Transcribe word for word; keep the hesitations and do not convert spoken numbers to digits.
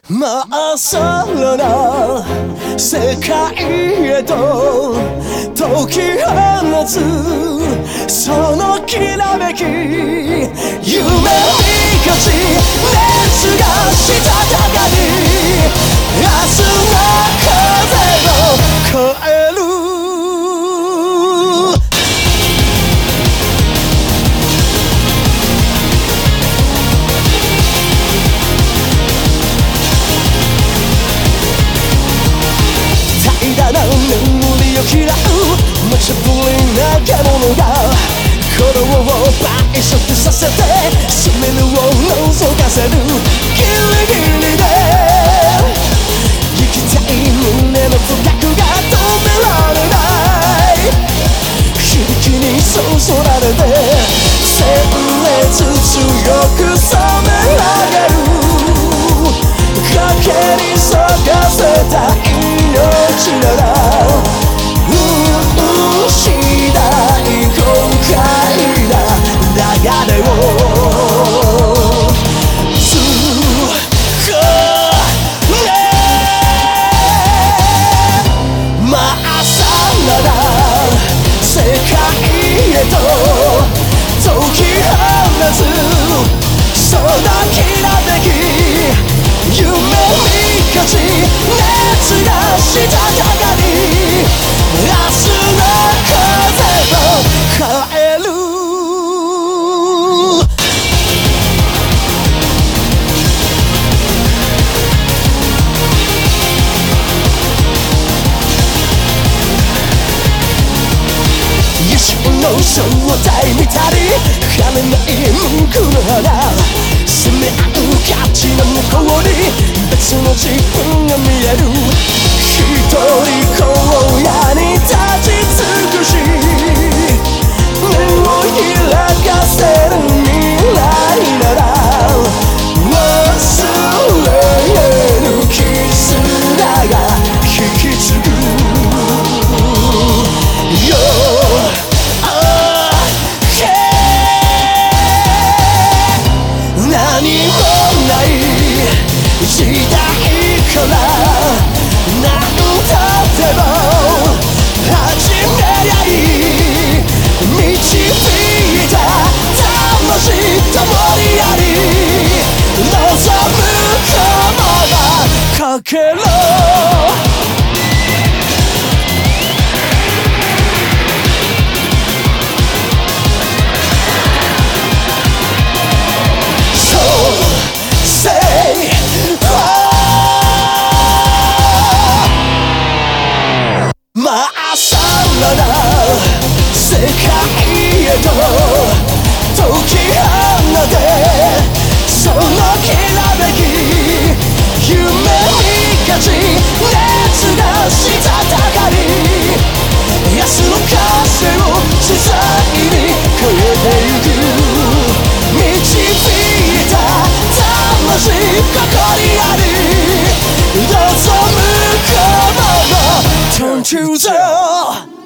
まっさらな世界へと解き放つそのきらめき夢に勝ち熱がしたたかに明日の風を越える眠りを嫌う無茶ぶりな獣が鼓動を倍速させてスリルを覗かせるギリギリで行きたい胸のトラックが止められない響きにそそられて鮮烈強く冷め上がる賭けに咲かせた命ならそのきらめき夢に勝ち熱がしたたかに明日の風を変える野心の正体見たり枯れない文句の花攻め合う価値の向こうに別の自分が見える一人荒野に立ち尽くし目を開かせる未来なら忘れる絆が引き継ぐよ時代から何たっても始めりゃいい導いた魂ともりあり望むままかけろ世界へと解き放てそのきらめき夢に勝ち熱がしたたかに明日の風を自在に変えてゆく導いた魂ここにあり望むこのまま Turn to the